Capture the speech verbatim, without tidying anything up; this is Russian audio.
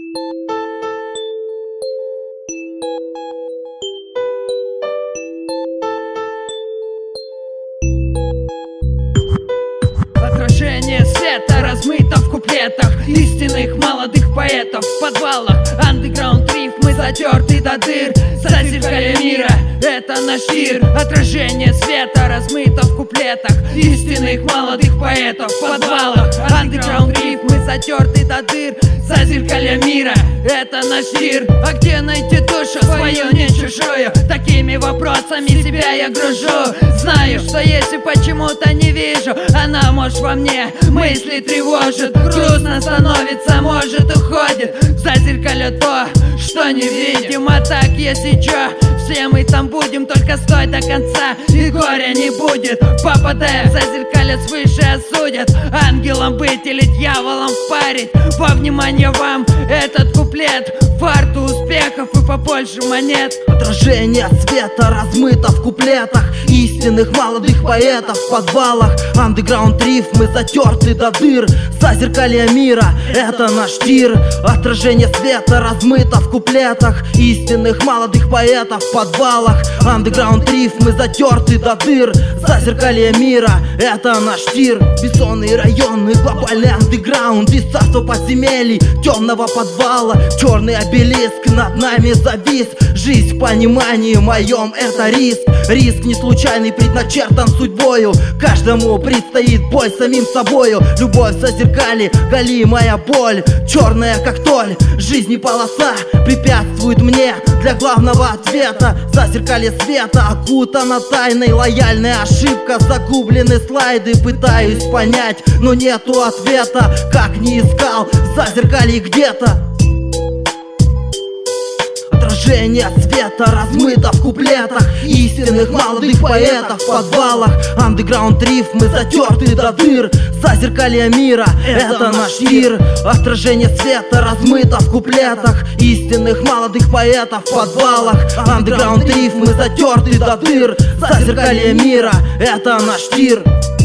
Отражение света размыто в куплетах истинных молодых поэтов. В подвалах андеграунд рифмы затерты до дыр. Зазеркалье мира — это наш мир. Отражение света размыто в куплетах истинных молодых поэтов. В подвалах андеграунд рифмы затерты до дыр. Зазеркалье мира — это наш мир. А где найти душу свою, не чужую? Такими вопросами себя я гружу. Знаю, что если почему-то не вижу, она, может, во мне мысли тревожит. Грустно становится, может, уходит в зазеркалье то, что не видим. А так, если чё, все мы там будем, только стой до конца, и горя не будет. Попадая в зазеркалье, свыше осудят. Ангелом быть или дьяволом впарить. Во внимание вам этот куплет, фарту успехов и побольше монет. Отражение света размыто в куплетах истинных молодых поэтов. В подвалах андеграунд рифмы затерты до дыр. Зазеркалье мира — это наш тир. Отражение света размыто в куплетах истинных молодых поэтов. В подвалах андеграунд рифмы затерты до дыр. Зазеркалье мира — это наш тир. Бессонный район и глобальный андеграунд. Из царства подземелий темного подвала черный обелиск над нами завис. Жизнь в понимании моем — это риск. Риск не случайный, предначертан судьбою. Каждому предстоит бой с самим собою. Любовь в зазеркалье, галимая боль, черная как толь. Жизнь и полоса препятствует мне для главного ответа. Зазеркалье света окутана тайной. Лояльная ошибка, загублены слайды. Пытаюсь понять, но нету ответа. Как не искал в зазеркалье где-то. Отражение света размыто в куплетах истинных молодых поэтов. В подвалах андеграунд рифмы затерты до дыр. Зазеркалье мира — это наш мир. Отражение света размыто в куплетах истинных молодых поэтов. В подвалах андеграунд рифмы затерты до дыр. Зазеркалье мира — это наш мир.